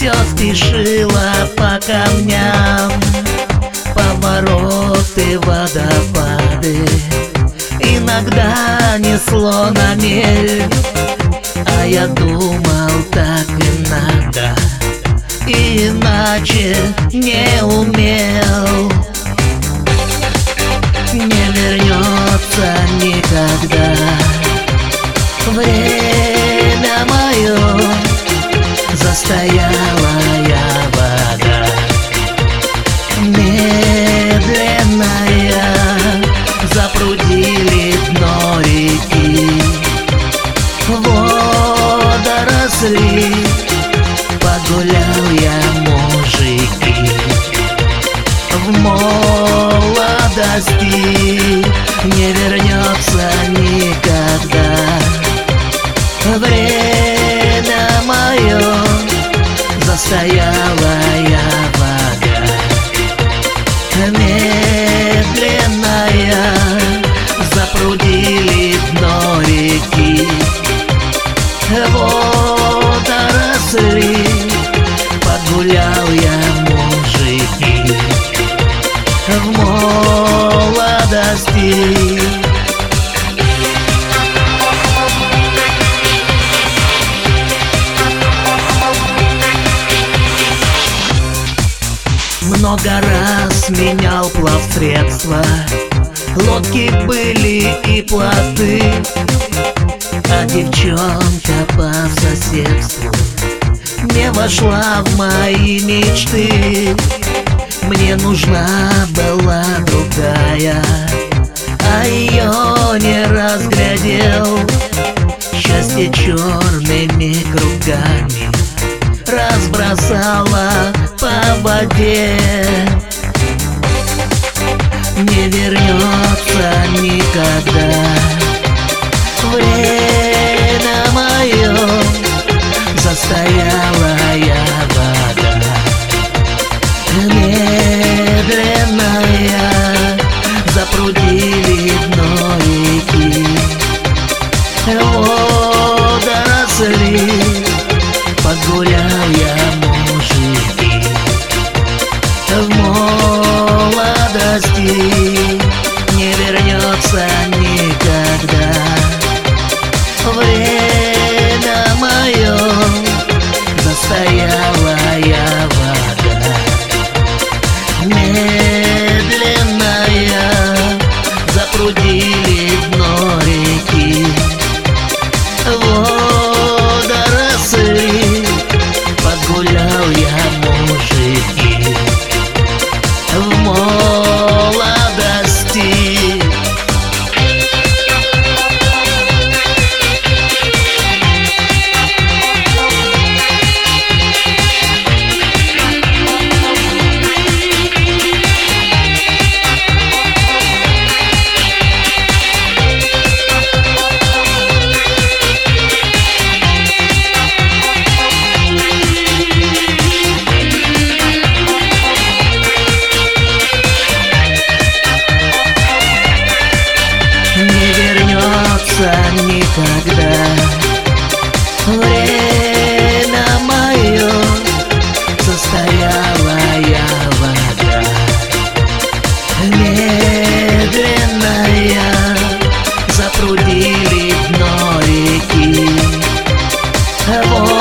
все спешила по камням, повороты, водопады. Иногда несло на мель, а я думал, так и надо, иначе не умел. Не вернется никогда время мое, застоялая вода, медленная, запрудили дно реки водоросли. Погулял я, мужики, в молодости, не вернется никогда время мое, застоялая вода, медленная, запрудили дно реки водоросли. Погулял я, мужики, в молодости. Много раз менял плавсредства, лодки были и плоты, а девчонка по соседству не вошла в мои мечты. Мне нужна была другая, а ее не разглядел. Счастье черными кругами разбросала по воде. Не вернется никогда время мое, застоялая вода, медленная, запрудили дно реки водоросли. Погулял я, мужики, в молодости, не вернется никогда время мое, застоялая вода, медленная, запрудили дно реки водоросли. Погулял я, мужики, в молодости. Никогда время мое, застоялая вода, медленная, запрудили дно реки